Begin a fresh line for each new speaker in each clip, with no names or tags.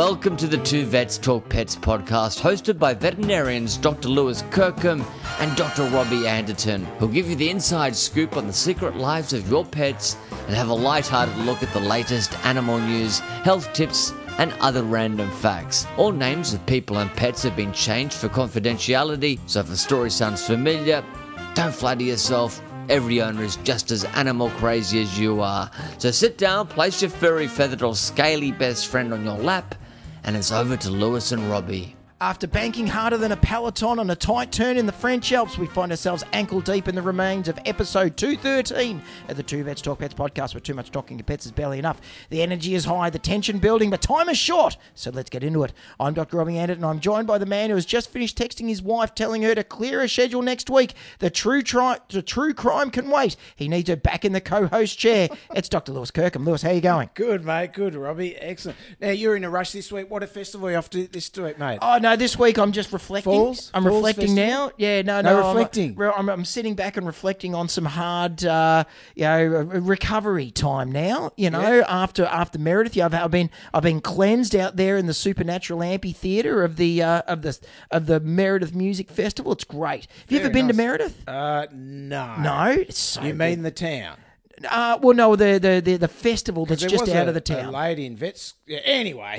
Welcome to the Two Vets Talk Pets podcast, hosted by veterinarians Dr. Lewis Kirkham and Dr. Robbie Anderton, who'll give you the inside scoop on the secret lives of your pets and have a light-hearted look at the latest animal news, health tips, and other random facts. All names of people and pets have been changed for confidentiality, so if a story sounds familiar, don't flatter yourself. Every owner is just as animal crazy as you are. So sit down, place your furry, feathered or scaly best friend on your lap, and it's over to Lewis and Robbie.
After banking harder than a peloton on a tight turn in the French Alps, we find ourselves ankle deep in the remains of episode 213 of the Two Vets Talk Pets podcast, where too much talking to pets is barely enough. The energy is high, the tension building, but time is short, so let's get into it. I'm Dr. Robbie Anderton, and I'm joined by the man who has just finished texting his wife telling her to clear a schedule next week. The true crime can wait. He needs her back in the co-host chair. It's Dr. Lewis Kirkham. Lewis, how you going?
Good, mate. Good, Robbie. Excellent. Now, you're in a rush this week. What a festival are you off to this week, mate?
Oh, no, this week I'm just reflecting.
Falls
Reflecting
Festival?
now. Yeah, no.
reflecting.
I'm sitting back and reflecting on some hard, recovery time now. After Meredith, I've been cleansed out there in the supernatural amphitheater of the Meredith Music Festival. It's great. Have you ever been to Meredith?
No.
No, it's so.
You mean the town?
Well, no, the festival that's just out of the town.
A lady in vets. Yeah, anyway.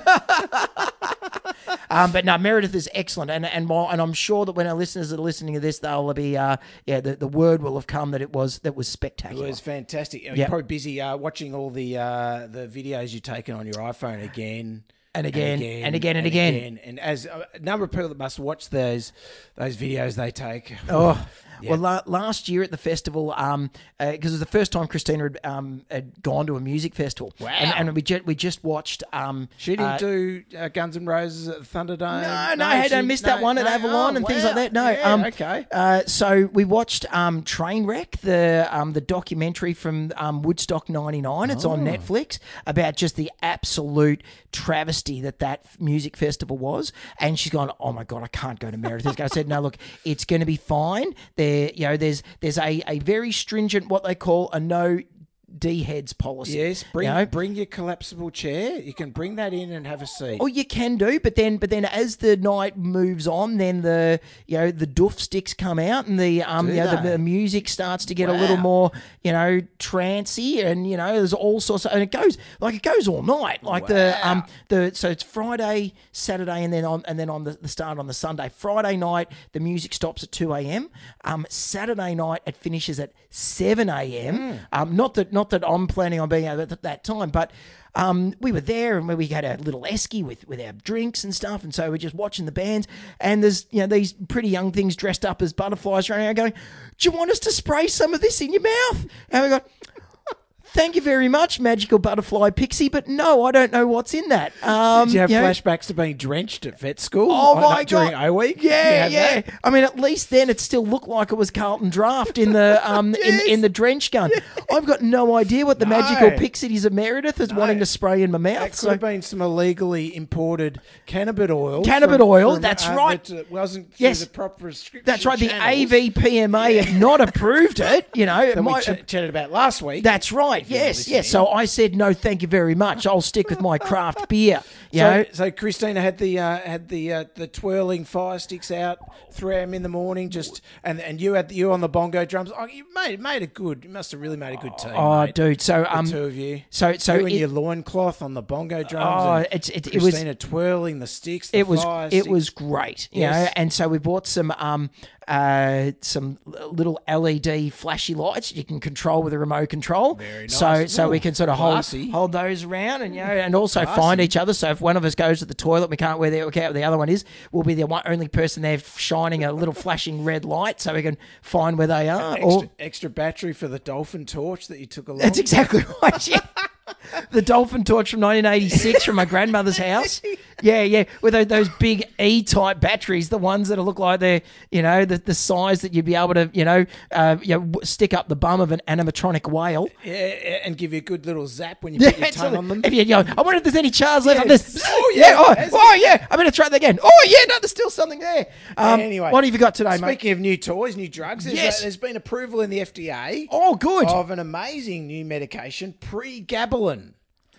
But no, Meredith is excellent, and I'm sure that when our listeners are listening to this, they'll be the word will have come that was spectacular.
It was fantastic.
Yep.
You're probably busy watching all the videos you've taken on your iPhone again.
And again.
And as a number of people that must watch those videos they take.
Oh, yeah. Well, last year at the festival, because it was the first time Christina had gone to a music festival.
Wow.
And we just watched.
She didn't do Guns N' Roses at the Thunderdome?
No, I missed that one at Avalon and things like that. No,
yeah, okay.
So we watched Trainwreck, the documentary from Woodstock '99. It's on Netflix about just the absolute travesty that music festival was. And she's gone, oh my God, I can't go to Meredith. I said, no, look, it's going to be fine. There's a very stringent, what they call a no D-heads policy.
Yes, bring your collapsible chair. You can bring that in and have a seat.
Oh, you can do, but then as the night moves on, then the doof sticks come out and the music starts to get a little more trancey, and there's all sorts of, and it goes all night. So it's Friday, Saturday, and then on the start on the Sunday. Friday night the music stops at 2 a.m. Saturday night it finishes at 7 a.m. Not that I'm planning on being out at that time, but we were there and we had a little esky with our drinks and stuff, and so we're just watching the bands, and there's these pretty young things dressed up as butterflies running around going, do you want us to spray some of this in your mouth? And we go, thank you very much, magical butterfly pixie, but no, I don't know what's in that.
Did you have flashbacks to being drenched at vet school?
Oh, my God.
During O Week?
Yeah. I mean, at least then it still looked like it was Carlton Draft in the in the drench gun. Yeah. I've got no idea what the magical pixies of Meredith is wanting to spray in my mouth.
That could have been some illegally imported cannabis oil.
That's right.
That wasn't through the proper restriction.
That's right.
Channels.
The AVPMA have not approved it.
That we chatted about last week.
That's right. Yes. So I said no, thank you very much. I'll stick with my craft beer.
So Christina had the twirling fire sticks out 3 a.m. in the morning, and you on the bongo drums. Oh, you made a good. You must have really made a good team.
Oh,
mate.
dude. So
the two of you.
So
you in your loincloth on the bongo drums.
Oh,
Christina twirling the sticks. It
was great. And so we bought some little LED flashy lights you can control with a remote control.
Very nice.
So we can sort of hold those around and also find each other. So if one of us goes to the toilet, we can't work out where the other one is. We'll be the only person there shining a little flashing red light, so we can find where they are.
Extra battery for the dolphin torch that you took along.
That's exactly right. Yeah. The dolphin torch from 1986 from my grandmother's house. Yeah, with those big E-type batteries, the ones that look like they're, the size that you'd be able to, stick up the bum of an animatronic whale.
Yeah, and give you a good little zap when you put your tongue on them.
I wonder if there's any chars left on this. Oh, yeah. I'm going to try that again. Oh, yeah, no, there's still something there.
Anyway.
What have you got today, mate?
Speaking of new toys, new drugs, there's been approval in the FDA.
Oh, good.
Of an amazing new medication, pregabalin.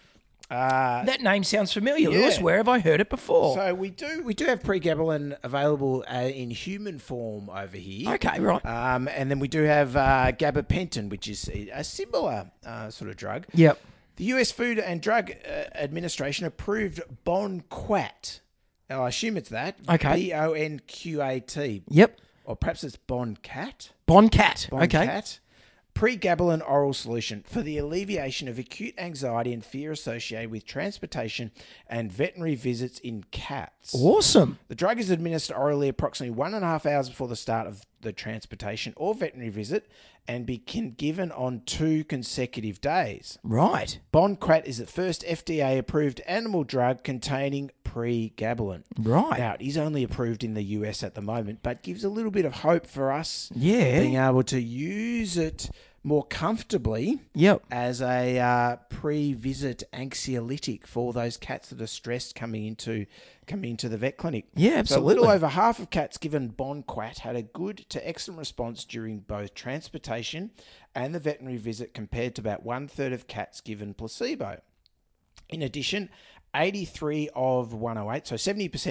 That name sounds familiar, Lewis. Where have I heard it before?
So we do have pregabalin available in human form over here.
Okay, right.
And then we do have gabapentin, which is a similar sort of drug.
Yep.
The US Food and Drug Administration approved Bonquat. Now, I assume it's that.
Okay.
Bonquat.
Yep.
Or perhaps it's Boncat.
Boncat. Okay.
Boncat. Pregabalin oral solution for the alleviation of acute anxiety and fear associated with transportation and veterinary visits in cats.
Awesome.
The drug is administered orally approximately 1.5 hours before the start of the transportation or veterinary visit and be given on 2 consecutive days.
Right.
Bonquat is the first FDA-approved animal drug containing pregabalin.
Right.
Now, it is only approved in the US at the moment, but gives a little bit of hope for us
being
able to use it more comfortably as a pre-visit anxiolytic for those cats that are stressed coming into the vet clinic.
Yeah, absolutely.
So a little over half of cats given Bonquat had a good to excellent response during both transportation and the veterinary visit compared to about 1/3 of cats given placebo. In addition, 83 of 108, so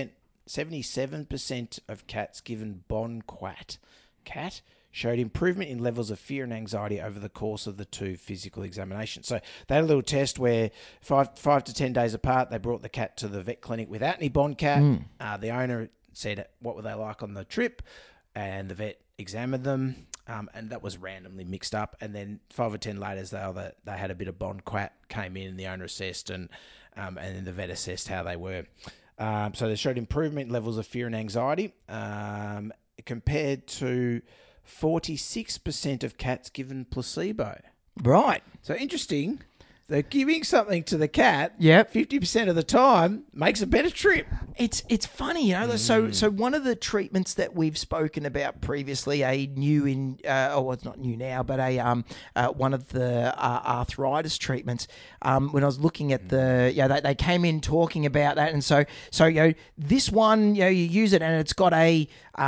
77% of cats given Bonquat showed improvement in levels of fear and anxiety over the course of the 2 physical examinations. So they had a little test where 5 to 10 days apart, they brought the cat to the vet clinic without any Bonquat. The owner said what were they like on the trip, and the vet examined them, and that was randomly mixed up. And then 5 or 10 later, they had a bit of Bonquat, came in, the owner assessed, and then the vet assessed how they were. So they showed improvement in levels of fear and anxiety compared to 46% of cats given placebo.
Right.
So interesting. They're giving something to the cat. 50% of the time makes a better trip.
It's funny, you know. So one of the treatments that we've spoken about previously, it's not new now, but one of the arthritis treatments. When I was looking at they came in talking about that, and so this one, you use it and it's got a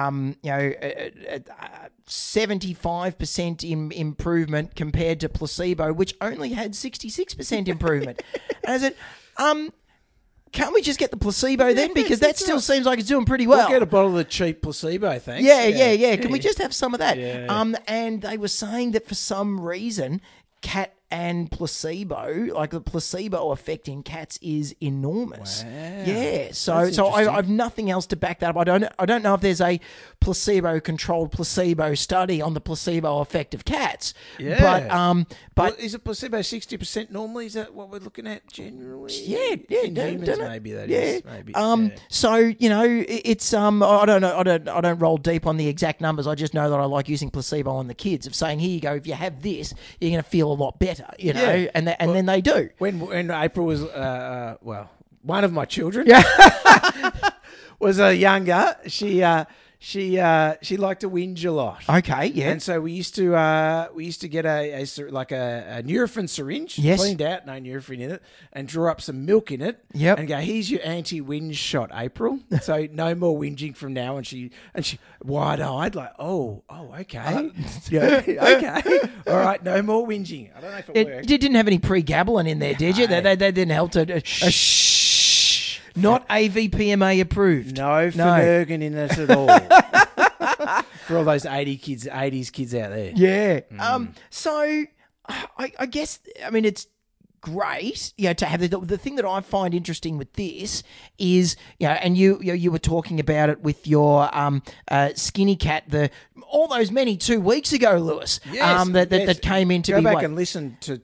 75% improvement compared to placebo, which only had 66% improvement. And I said, can't we just get the placebo then? Because that still seems like it's doing pretty well.
We'll get a bottle of the cheap placebo, thanks.
Yeah. Can we just have some of that? Yeah. And they were saying that for some reason, cat and placebo, like the placebo effect in cats is enormous.
Wow.
Yeah. So I've nothing else to back that up. I don't know if there's a placebo-controlled placebo study on the placebo effect of cats.
Yeah. But is it placebo 60% normally? Is that what we're looking at generally?
Yeah.
In humans, maybe that is. Maybe.
So it's I don't roll deep on the exact numbers. I just know that I like using placebo on the kids, of saying, here you go, if you have this, you're going to feel a lot better. And then they do.
When April was, one of my children was younger, she liked to whinge a lot.
Okay, yeah.
And so we used to get a Nurofen syringe, cleaned out, no Nurofen in it, and draw up some milk in it.
Yep.
And go, here's your anti-whinge shot, April. So no more whinging from now. And she wide-eyed, like, oh, okay, okay, all right, no more whinging. I don't know if it worked.
You didn't have any pregabalin in there, did you? They didn't help to. Shh. Not AVPMA approved.
No Phenergan in it at all. For all those 80s kids out there.
Yeah. So I guess, it's great, to have the thing that I find interesting with this is, and you were talking about it with your skinny cat, all those many 2 weeks ago, Lewis.
Yes,
that came in to
go
be
back and listen to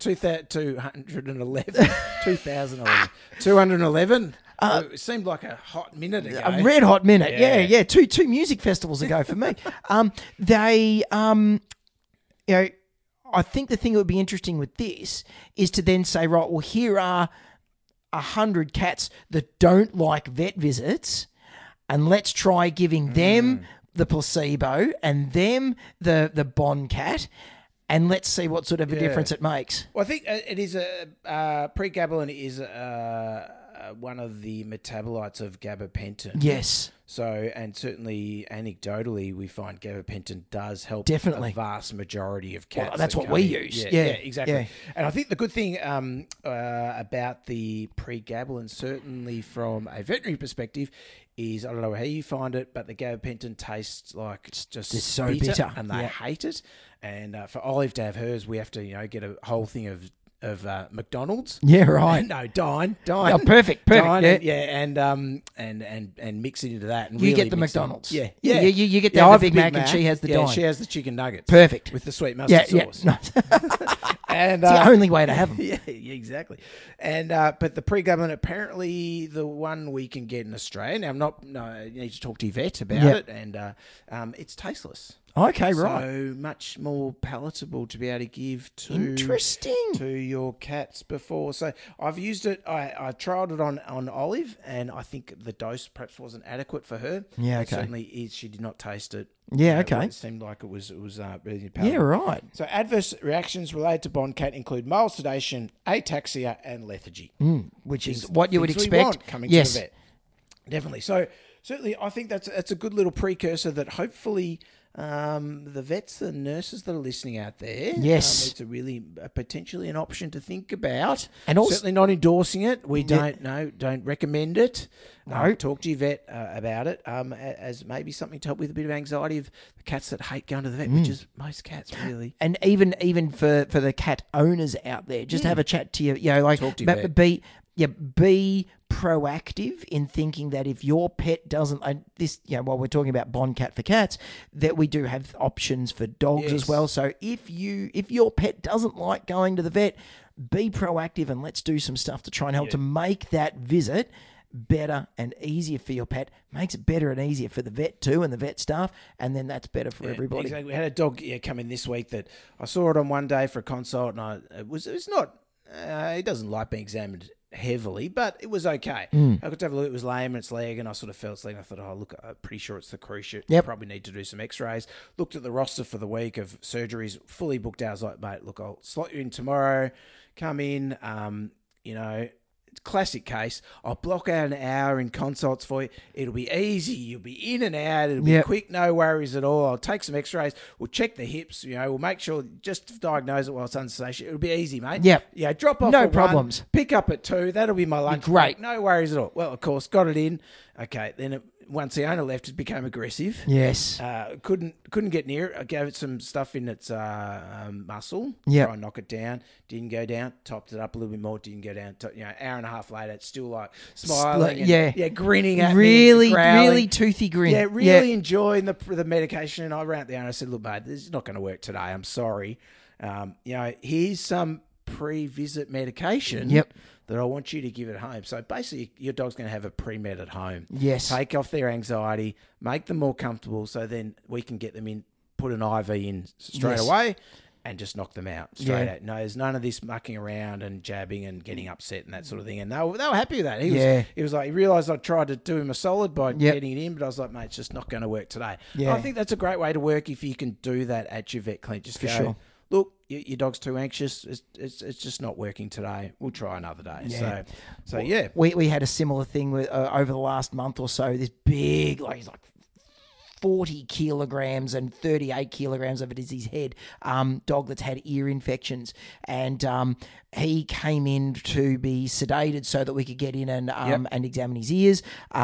211. It seemed like a hot minute ago.
A red hot minute. Yeah. Two music festivals ago for me. I think the thing that would be interesting with this is to then say, right, well, here are 100 cats that don't like vet visits, and let's try giving them the placebo and them the Boncat, and let's see what sort of a difference it makes.
Well, I think it is pregabalin is one of the metabolites of gabapentin.
Yes.
So, and certainly anecdotally, we find gabapentin does help
Definitely.
a vast majority of cats.
Well, that's
that
what
come
we
in.
use.
Yeah, exactly.
Yeah.
And I think the good thing about the pregabalin, certainly from a veterinary perspective, is I don't know how you find it, but the gabapentin tastes like it's just
so bitter.
and they hate it. And for Olive to have hers, we have to get a whole thing of McDonald's.
Yeah, right.
No, Dine.
Oh, perfect.
Dine,
yeah.
And mix it into that. And
You
really
get the
mix
McDonald's.
Yeah.
You get the
I have
Big Mac and she has the Dine.
She has the chicken nuggets.
Perfect.
With the sweet mustard sauce.
No.
And
it's the only way to have them.
Yeah, exactly. And but the pregabalin, apparently the one we can get in Australia. Now, you need to talk to your vet about it, and it's tasteless.
Okay, right.
So much more palatable to be able to give to your cats before. So I've used it. I tried it on Olive, and I think the dose perhaps wasn't adequate for her.
Yeah, okay.
Certainly, she did not taste it.
Yeah, okay.
It seemed like it was really palatable.
Yeah, right.
So adverse reactions related to Bondcat include mild sedation, ataxia, and lethargy.
Which is what you would
Things we
expect.
want coming to the vet. Definitely. So certainly, I think that's a good little precursor that hopefully the vets, the nurses that are listening out there,
yes,
it's potentially an option to think about.
And also,
certainly not endorsing it. We don't recommend it.
No,
talk to your vet about it as maybe something to help with a bit of anxiety of the cats that hate going to the vet, which is most cats really.
And even for the cat owners out there, just have a chat to
talk to your vet.
Be proactive in thinking that if your pet doesn't, while we're talking about Bondcat for cats, that we do have options for dogs as well. So if your pet doesn't like going to the vet, be proactive and let's do some stuff to try and help to make that visit better and easier for your pet. Makes it better and easier for the vet too and the vet staff, and then that's better for everybody.
Exactly. We had a dog come in this week that I saw it on one day for a consult, and it's not. He doesn't like being examined heavily, but it was okay. I got to have a look. It was lame in its leg, and I sort of felt its leg. I thought, look, I'm pretty sure it's the cruciate.
Yep.
Probably need to do some x-rays. Looked at the roster for the week of surgeries, fully booked out. I was like, mate, look, I'll slot you in tomorrow. Come in, classic case. I'll block out an hour in consults for you. It'll be easy. You'll be in and out. It'll be quick. No worries at all. I'll take some x-rays. We'll check the hips. We'll make sure, just diagnose it while it's under sedation. It'll be easy, mate.
Yep.
Yeah, drop off
no
at
problems.
1, pick up at 2. That'll be my lunch
Great.
break. No worries at all. Well, of course, got it in. Okay, then once the owner left, it became aggressive.
Yes.
Couldn't get near it. I gave it some stuff in its muscle.
Yeah.
Try and knock it down. Didn't go down. Topped it up a little bit more. Didn't go down. Hour and a half later, it's still like smiling. Grinning at me.
Really toothy grin.
Yeah, really enjoying the medication. And I ran out there and I said, look, mate, this is not going to work today. I'm sorry. Here's some pre-visit medication.
Yep.
That I want you to give at home. So basically, your dog's going to have a pre-med at home.
Yes.
Take off their anxiety, make them more comfortable, so then we can get them in, put an IV in straight away, and just knock them out straight out. No, there's none of this mucking around and jabbing and getting upset and that sort of thing. And they were happy with that. He was like, he realised I tried to do him a solid by getting it in, but I was like, mate, it's just not going to work today. Yeah. I think that's a great way to work if you can do that at your vet clinic. Just for sure. Look, your dog's too anxious. It's just not working today. We'll try another day.
Yeah.
So yeah.
We had a similar thing with over the last month or so. This big, he's like 40 kilograms and 38 kilograms of it is his head, dog that's had ear infections. And he came in to be sedated so that we could get in and examine his ears.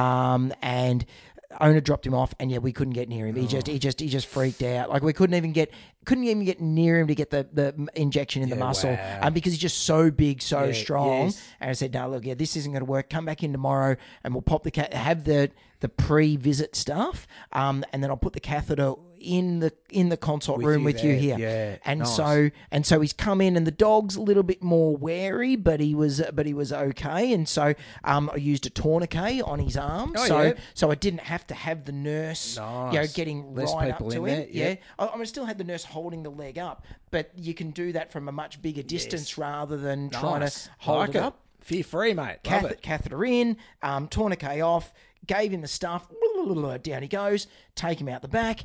And owner dropped him off, and we couldn't get near him. He just freaked out. Like we couldn't even get near him to get the injection in the muscle, because he's just so big, so strong. Yes. And I said, no, look, this isn't going to work. Come back in tomorrow, and we'll pop the have the pre-visit stuff, and then I'll put the catheter in the consult room with you here.
Yeah,
and
nice.
so he's come in, and the dog's a little bit more wary, but he was okay. And so I used a tourniquet on his arm, so I didn't have to have the nurse, getting
less
right
people
up to
in
him.
there.
I still had the nurse holding the leg up, but you can do that from a much bigger distance rather than trying to hold it up.
Fear free, mate.
Catheter in, tourniquet off. Gave him the stuff, down he goes, take him out the back,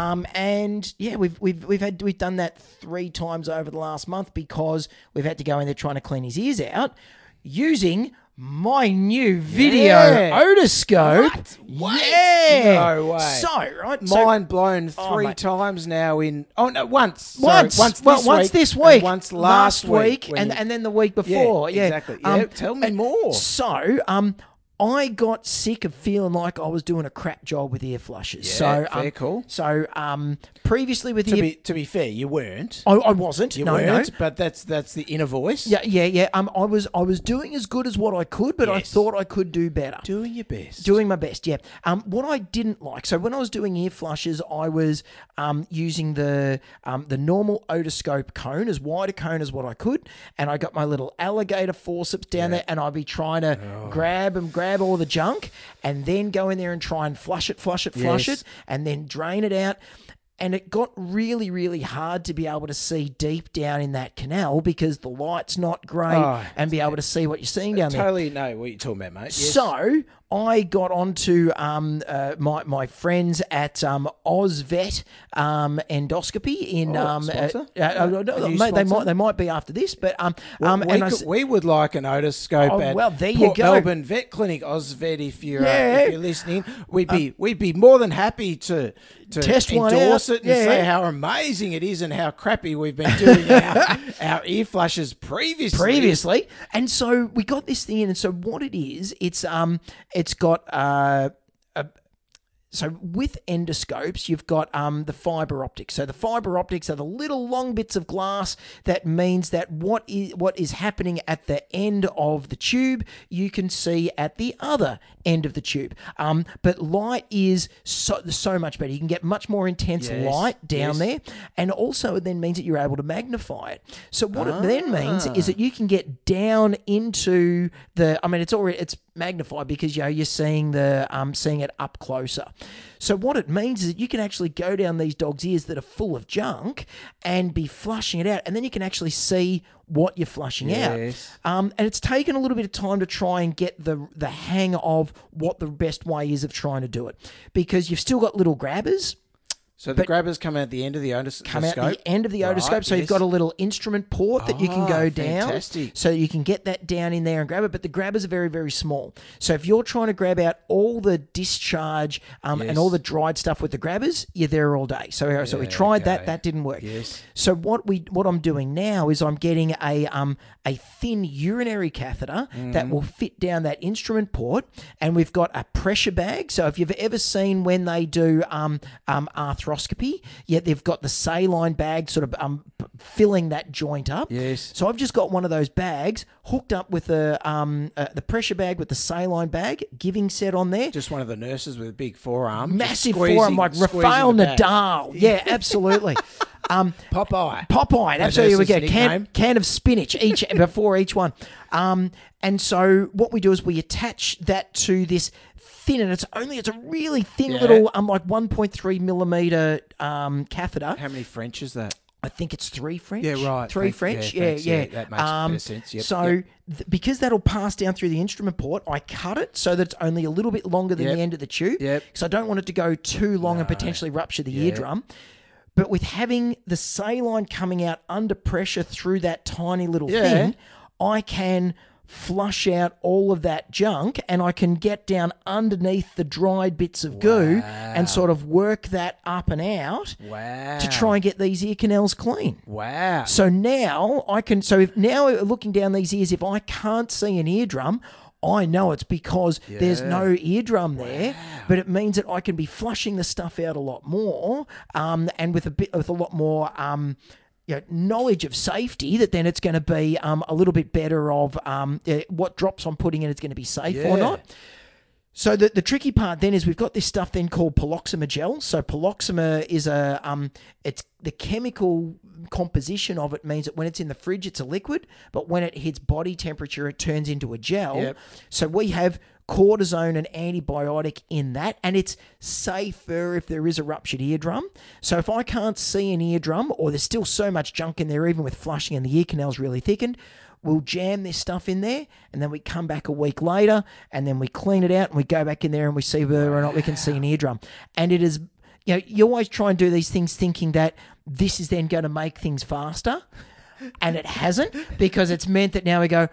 and we've done that 3 times over the last month because we've had to go in there trying to clean his ears out using my new video otoscope.
What?
Yeah.
No way.
So, right.
Mind blown three
mate.
times now in... Oh, no, once.
Once.
Sorry,
Once this week.
And once last week.
And then the week before. Yeah,
exactly. Yeah, tell me more.
So, I got sick of feeling like I was doing a crap job with air flushes.
Yeah, fair call.
So, previously with
to be fair, you weren't.
I wasn't.
You
no,
weren't,
no.
but that's the inner voice.
Yeah. I was doing as good as what I could, but I
Yes.
thought I could do better.
Doing your best.
Doing my best, yeah. What I didn't like, so when I was doing ear flushes, I was using the normal otoscope cone, as wide a cone as what I could, and I got my little alligator forceps down there, and I'd be trying to grab all the junk, and then go in there and try and flush it, and then drain it out. And it got really, really hard to be able to see deep down in that canal because the light's not great and be able to see what you're seeing down there.
Totally know what you're talking about, mate. Yes.
So I got onto my friends at Ozvet Endoscopy in
sponsor?
They might be after this, but
we would like an otoscope at
well, there you
Port
go.
Melbourne Vet Clinic, Ozvet. If you're listening, we'd be more than happy to
test one
endorse
out.
it and say how amazing it is and how crappy we've been doing our ear flushes previously.
And so we got this thing in, and so what it is, it's got so with endoscopes, you've got the fibre optics. So the fibre optics are the little long bits of glass that means that what is happening at the end of the tube, you can see at the other end of the tube. But light is so much better. You can get much more intense light down there, and also it then means that you're able to magnify it. So what it then means is that you can get down into it's magnified because you're seeing seeing it up closer. So what it means is that you can actually go down these dogs' ears that are full of junk and be flushing it out, and then you can actually see what you're flushing out. And it's taken a little bit of time to try and get the hang of what the best way is of trying to do it, because you've still got little grabbers.
So the grabbers come out the end of the otoscope?
Come out the end of the otoscope. So you've got a little instrument port that you can go down.
Fantastic.
So you can get that down in there and grab it. But the grabbers are very, very small. So if you're trying to grab out all the discharge and all the dried stuff with the grabbers, you're there all day. So we tried that. That didn't work.
Yes.
So what I'm doing now is I'm getting a thin urinary catheter that will fit down that instrument port. And we've got a pressure bag. So if you've ever seen when they do arthroscopy, they've got the saline bag sort of filling that joint up.
Yes.
So I've just got one of those bags hooked up with the pressure bag with the saline bag, giving set on there.
Just one of the nurses with a big forearm.
Massive forearm like Rafael Nadal. Yeah, absolutely.
Popeye.
That's how we get can of spinach before each one. And so what we do is we attach that to this thin, and it's a really thin little like 1.3 millimeter catheter.
How many French is that?
I think it's 3 French.
Yeah, right.
3 French.
Yeah,
That
makes a bit of sense. Yep.
So because that'll pass down through the instrument port, I cut it so that it's only a little bit longer than the end of the tube.
Yep.
Because I don't want it to go too long and potentially rupture the eardrum. But with having the saline coming out under pressure through that tiny little thing, I can flush out all of that junk, and I can get down underneath the dried bits of goo and sort of work that up and out to try and get these ear canals clean.
Wow.
So now if looking down these ears, if I can't see an eardrum, I know it's because there's no eardrum there, but it means that I can be flushing the stuff out a lot more, and with a lot more knowledge of safety, that then it's going to be a little bit better of what drops I'm putting in, it's going to be safe or not. So the tricky part then is we've got this stuff then called Poloxamer gel. So Poloxamer is it's the chemical composition of it means that when it's in the fridge, it's a liquid, but when it hits body temperature, it turns into a gel. Yep. So we have cortisone and antibiotic in that, and it's safer if there is a ruptured eardrum. So if I can't see an eardrum, or there's still so much junk in there, even with flushing and the ear canal's really thickened, we'll jam this stuff in there, and then we come back a week later, and then we clean it out, and we go back in there, and we see whether or not we can see an eardrum. And it is, you always try and do these things thinking that this is then going to make things faster, and it hasn't, because it's meant that now we go,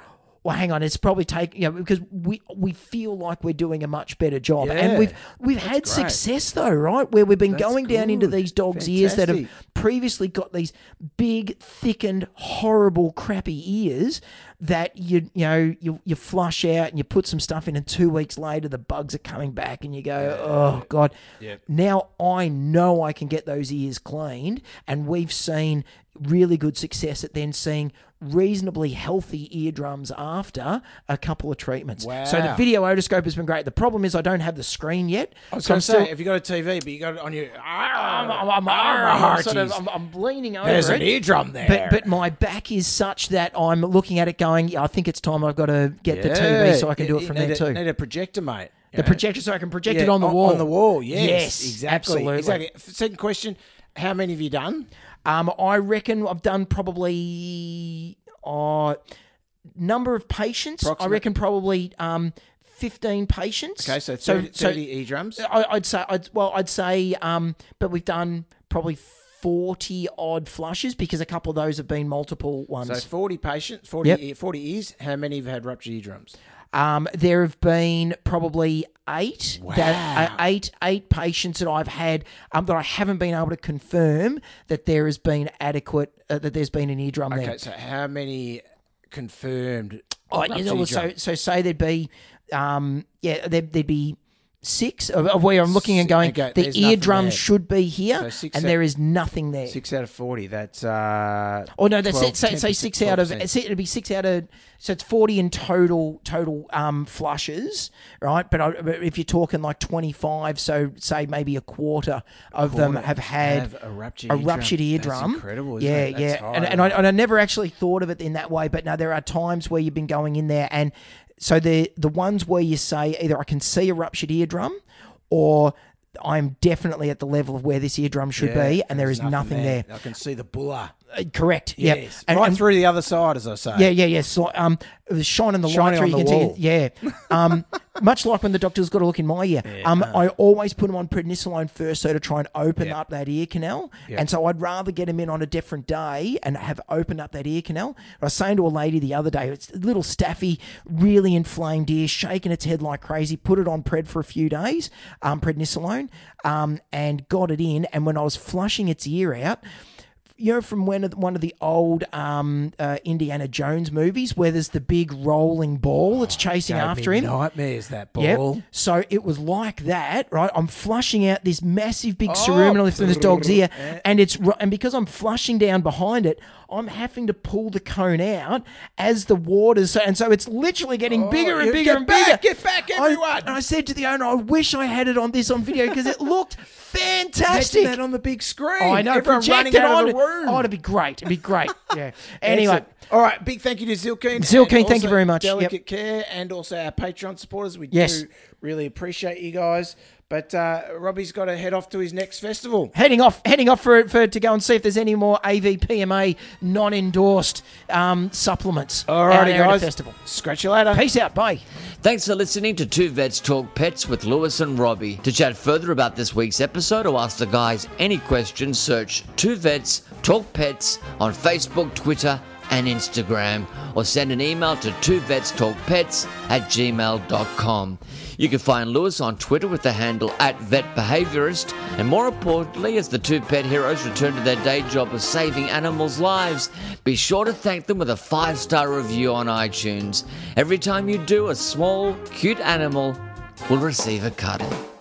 well, hang on, it's probably because we feel like we're doing a much better job.
Yeah,
and we've had
great.
success though, right? Where we've been
That's
going down into
good.
these dogs' ears that have previously got these big, thickened, horrible, crappy ears that you flush out and you put some stuff in, and 2 weeks later the bugs are coming back and you go, oh God.
Yep.
Now I know I can get those ears cleaned, and we've seen really good success at then seeing reasonably healthy eardrums after a couple of treatments.
Wow.
So the video otoscope has been great. The problem is I don't have the screen yet.
I was going to say, have you got a TV, but you got it on your...
I'm leaning over
There's
it.
an eardrum there.
But my back is such that I'm looking at it going, I think it's time I've got to get the TV so I can do it from there too.
Need a projector, mate.
The projector, so I can project it on the wall.
On the wall, yes.
Yes,
exactly.
absolutely.
Exactly. Second question, how many have you done?
I reckon I've done probably number of patients.
Approximate.
I reckon probably 15 patients.
Okay, so 30 eardrums.
I'd say, but we've done probably 40 odd flushes because a couple of those have been multiple ones.
So 40 patients, 40 ears. How many have had ruptured eardrums?
There have been probably 8.
Wow.
Eight patients that I've had that I haven't been able to confirm that there has been adequate that there's been an eardrum there.
Okay, so how many confirmed?
So say there'd be there'd be 6 of where I'm looking and going, the eardrum should be here, so there is nothing there.
6 out of 40. That's
that's 12, say 6 out of it'd be 6 out of, so it's 40 in total flushes, right? But if you're talking like 25, so say maybe a quarter of them have had
a ruptured
eardrum.
That's incredible, isn't it? That's high.
And I never actually thought of it in that way, but now there are times where you've been going in there and so the ones where you say either I can see a ruptured eardrum or I'm definitely at the level of where this eardrum should be and there is nothing there.
I can see the bulla.
Correct.
Yes.
Yep.
And through the other side, as I say.
Yeah. So, it was shining the light through. You can see it. Yeah. Much like when the doctor's got to look in my ear. I always put them on prednisolone first, so to try and open up that ear canal. Yep. And so I'd rather get them in on a different day and have opened up that ear canal. I was saying to a lady the other day, it's a little staffy, really inflamed ear, shaking its head like crazy. Put it on pred for a few days, prednisolone, and got it in. And when I was flushing its ear out, from one of the old Indiana Jones movies where there's the big rolling ball that's chasing after him.
Nightmares, that ball.
Yep. So it was like that, right? I'm flushing out this massive big ceruminal from this dog's ear, and because I'm flushing down behind it, I'm having to pull the cone out as the water's... And so it's literally getting bigger and bigger and bigger.
Get back, everyone!
I said to the owner, I wish I had it on video because it looked fantastic.
Imagine that on the big screen.
I know,
everyone
projected
running out
on
of the room.
Oh, it'd be great. It'd be great. Yeah. Anyway.
Excellent. All right, big thank you to Zilkeen.
Zilkeen, thank you very much.
Delicate Care and also our Patreon supporters. We do really appreciate you guys. But Robbie's got to head off to his next festival.
Heading off for to go and see if there's any more AVPMA non-endorsed supplements.
All righty,
guys.
guys.
Festival.
Scratch you later.
Peace out. Bye.
Thanks for listening to Two Vets Talk Pets with Lewis and Robbie. To chat further about this week's episode or ask the guys any questions, search Two Vets Talk Pets on Facebook, Twitter, and Instagram, or send an email to twovetstalkpets@gmail.com. You can find Lewis on Twitter with the handle @VetBehaviorist, and more importantly, as the two pet heroes return to their day job of saving animals' lives, be sure to thank them with a 5-star review on iTunes. Every time you do, a small, cute animal will receive a cuddle.